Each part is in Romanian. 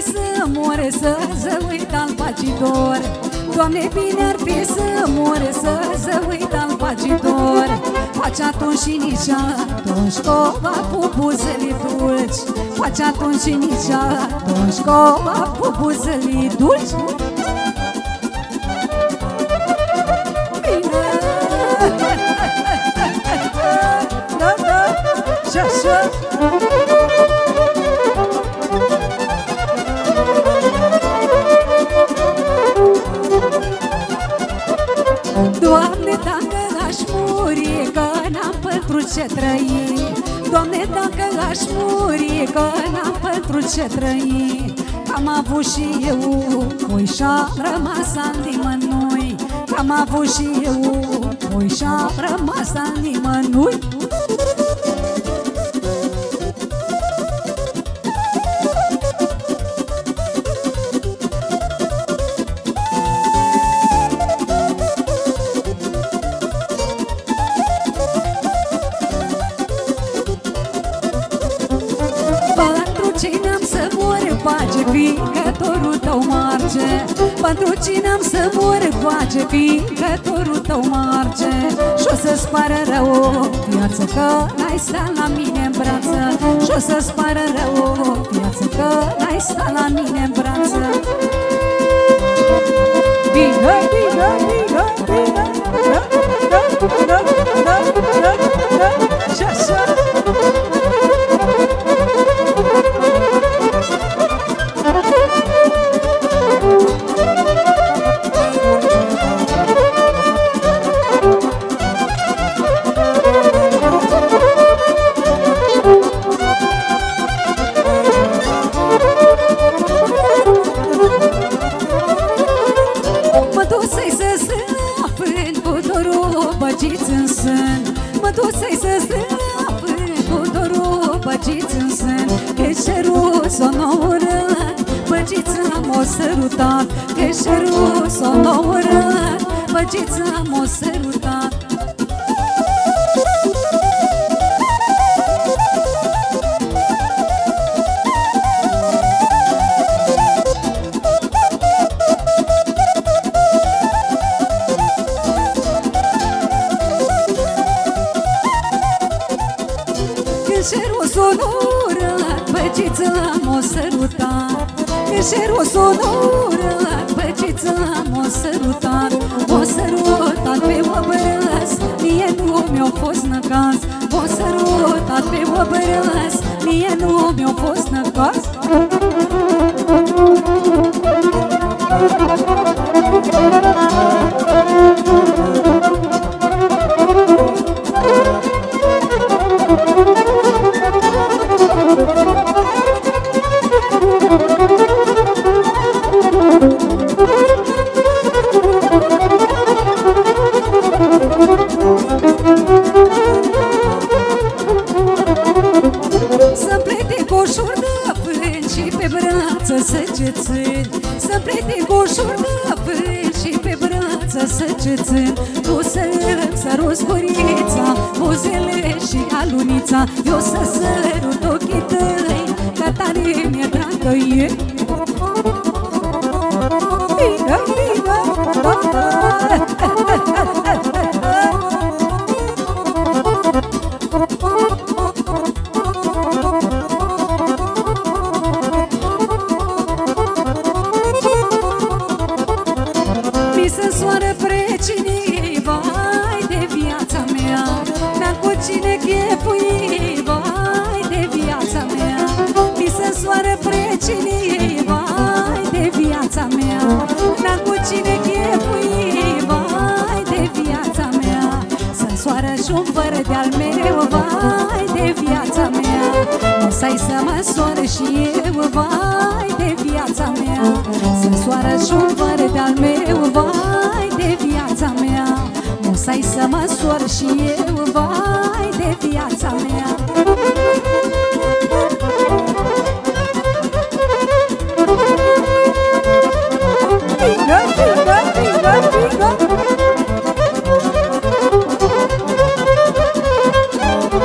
fi să more, să zăuit al pacitor. Doamne, bine ar fi să more, să zăuit al pacitor. Face atunci și nici atunci cova pupuzele dulci. Face atunci și nici atunci cova pupuzele dulci. Bine! Da, da, și așa. Doamne, dacă aș muri, că n-am pentru ce trăi. Doamne, dacă aș muri, că n-am pentru ce trăi. Că am avut și eu pui și-am rămas al nimănui. Că am avut și eu pui și-am rămas al nimănui. Pace, fiindcă torul tău marge. Pentru cine am să mor, pace, fiindcă torul tău marge. Și-o să-ți pară rău o viață, că n-ai stat la mine în brață. Și-o să-ți pară rău o viață, că n-ai stat la mine în brață. Bine, bine, bine, bine, și așa. Mă duc să-i să strângă cu dorul băgiți în sân. Că cerul s-o nouără, băgița m-o sărutat. Că cerul s-o nouără, băgița m-o sărutat. Cerul sonoră, băgița m-o sărutat. Cerul sonoră, băgița m-o sărutat. M-o sărutat pe obărăs, mie nu mi-a fost năcaz. M-o sărutat pe obărăs, mie nu mi-a fost năcaz. Să-mi plete coșuri de vânt și pe brață săgețâni. Să-mi plete coșuri de vânt și pe brață săgețâni. Tu să-mi săruți gurița, buzele și alunița. Eu să sărut ochii tăi, că tare mi-e dragă e. Bine, bine, mi se soară precinii, vai de viața mea. N-am cu cine chefui, vai de viața mea. Mi se soară precinii, vai de viața mea. N-am cu cine chefui, vai de viața mea. Să-mi soară și-un fără de-al meu, vai de viața mea. O să-i să mă soară și eu, vai de viața mea. Să-mi soară și-un fără de-al meu, vai de viața mea. O să-i să mă soară și eu, vai de viața mea.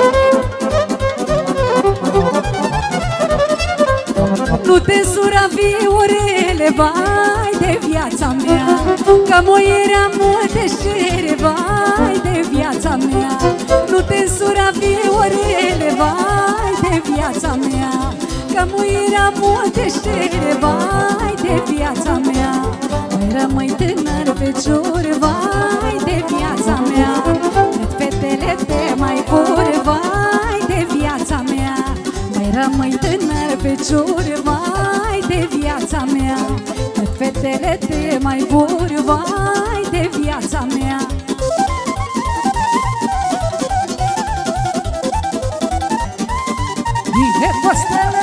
Nu te sura, vai de viața mea, că moirea multe șere, vai de viața mea. Nu te însura viorele, vai de viața mea, că moirea multe șere, vai de viața mea. Mai rămâi tânăr fecior, vai de viața mea, cât fetele te mai vor, vai de viața mea. Mai rămâi tânăr fecior, vai de viața mea, cât fetele te mai vor, vai de viața mea. Bine, Costelă!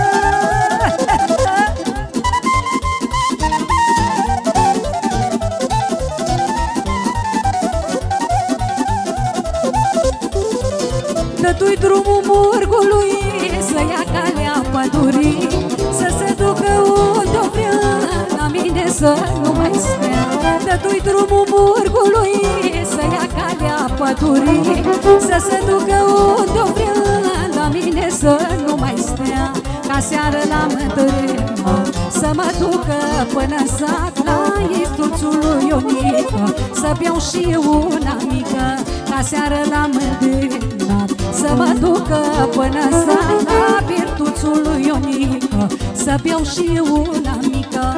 Dă-tu-i drumul murgului să ia calea pădurii, să se ducă unde-o vrea, la mine să nu mai stea. Dă-tu-i drumul murgului să ia calea pădurii, să se ducă unde-o vrea, la mine să nu mai stea. Ca seară la mântârână să mă ducă până în sat, la istuțul lui Ionică, să beau și una mică. Ca seară la mântârână să mă ducă până în sat, la virtuțul lui Ionică, să beau și una mică.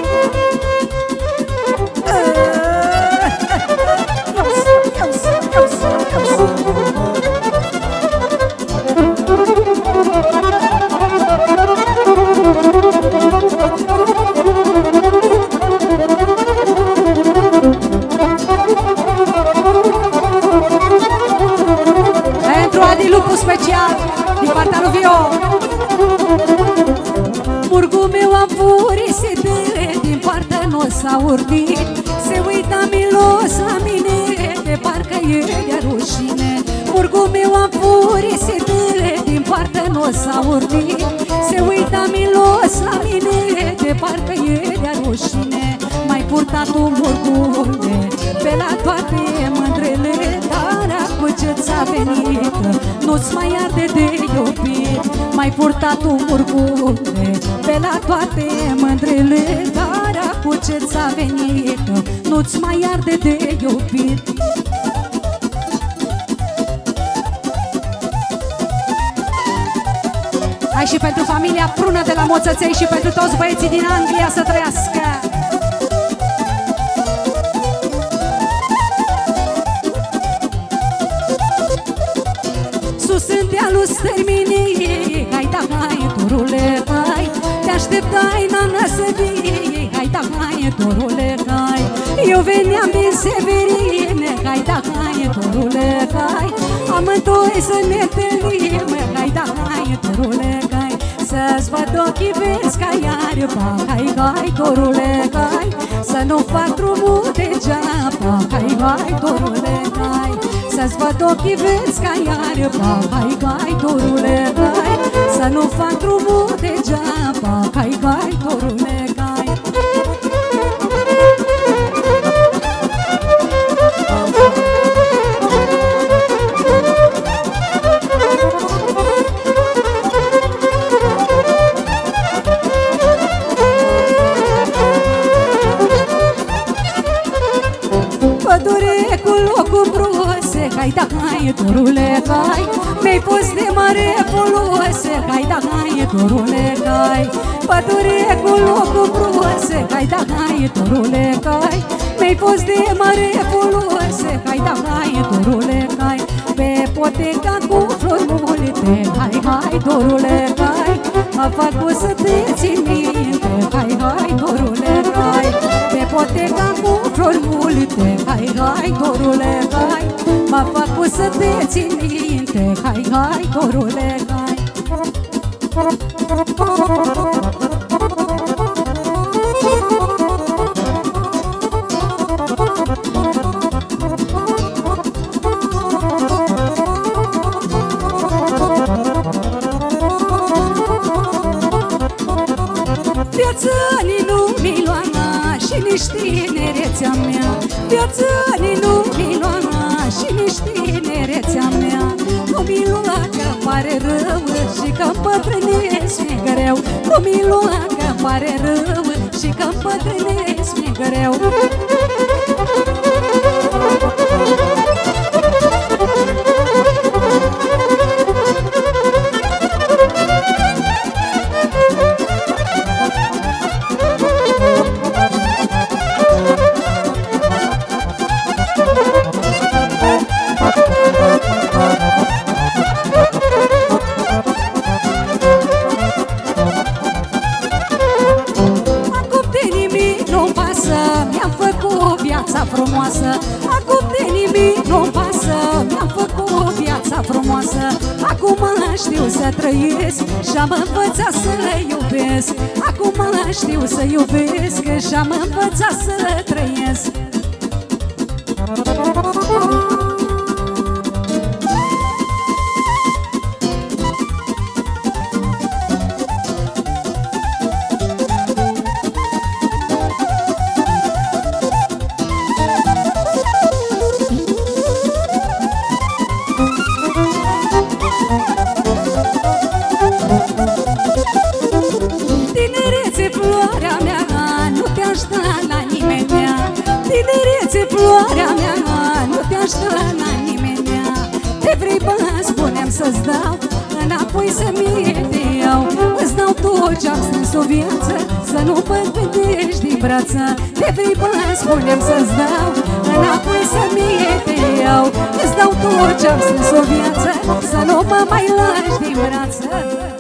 Lucru special din partea lui Vio. Murgul meu a furisit, din partea nu s-a urdit. Se uita milos la mine, de parcă e de rușine. Murgul meu a furisit, din partea nu s-a urdit. Se uita milos la mine, de parcă e de rușine. Mai purtat-o murgule pe la toate mândrele, dar acum ce ți-a venit nu-ți mai arde de iubit. Mai purtat-o murgule pe la toate mândrele, dar acum ce ți-a venit nu-ți mai arde de iubit. Hai și pentru familia Prună de la Moțăței și pentru toți băieții din Anglia să trăiască! Sus în dealul Stărminiei, hai da hai, dorule, hai, te așteptai, nana, să vii, hai da hai, dorule, hai. Eu veneam din Severine, hai da hai, dorule, hai, amândoi să ne întâlnim, hai da hai, dorule, hai. Să-ți văd ochii verzi ca iarba, hai, hai, dorule, hai, să nu fac drumul degeaba, hai, hai, dorule, hai. Să-ți văd ochii verzi ca iarba, hai, hai, dorule, hai, să nu fac drumul degeaba, hai, hai, dorule, hai. Pădure cu locul brose, hai da hai, dorule, hai, mi-ai fost de mare folos, hai da hai, dorule, hai. Pădure cu locul brose, hai da hai, dorule, hai, mi-ai fost de mare folos, hai da hai, dorule, hai. Pe poteca cu flori multe, hai, hai, dorule, hai, mă fac să te țin minte, hai, hai, dorule, hai. Pe poteca cu flori multe, hai, hai, dorule, hai, mă fac să te țin minte, hai, hai, dorule, hai. Viața-ni nu Miloana și nici tinerețea mea, viața-ni nu Miloana și nici tinerețea mea. Nu mi lua că pare rău și că împătrânesc greu, nu mi lua că pare rău și că îmbătrânesc mi-e greu. Frumoasă, acum de nimic nu-mi pasă, mi-am făcut viața frumoasă. Acum știu să trăiesc și-am învățat să iubesc. Acum știu să iubesc și-am învățat să trăiesc. Floarea mea, nu te aștept la nimenea. Te vrei bani, spune-mi să-ți dau, înapoi să-mi te iau. Îți dau tot ce-am strâns o viață, să nu mă gândești din brață. Te vrei bani, spune-mi să-ți dau, înapoi să-mi te iau. Îți dau tot ce-am strâns o viață, să nu mă mai lași din brață.